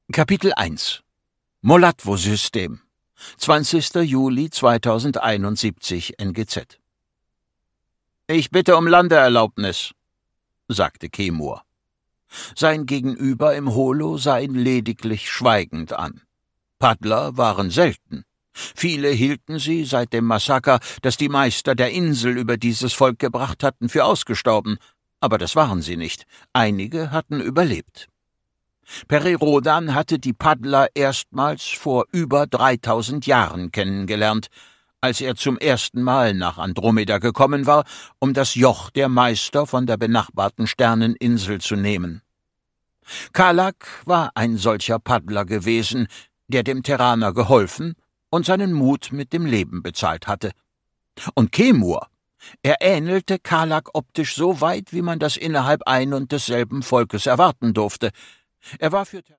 Kapitel 1 Molatvo-System 20. Juli 2071 NGZ. »Ich bitte um Landeerlaubnis«, sagte Kemur. Sein Gegenüber im Holo sah ihn lediglich schweigend an. Paddler waren selten. Viele hielten sie seit dem Massaker, das die Meister der Insel über dieses Volk gebracht hatten, für ausgestorben. Aber das waren sie nicht. Einige hatten überlebt. Peri Rodan hatte die Paddler erstmals vor über 3000 Jahren kennengelernt, als er zum ersten Mal nach Andromeda gekommen war, um das Joch der Meister von der benachbarten Sterneninsel zu nehmen. Kalak war ein solcher Paddler gewesen, der dem Terraner geholfen und seinen Mut mit dem Leben bezahlt hatte. Und Kemur, er ähnelte Kalak optisch so weit, wie man das innerhalb ein und desselben Volkes erwarten durfte. Er war für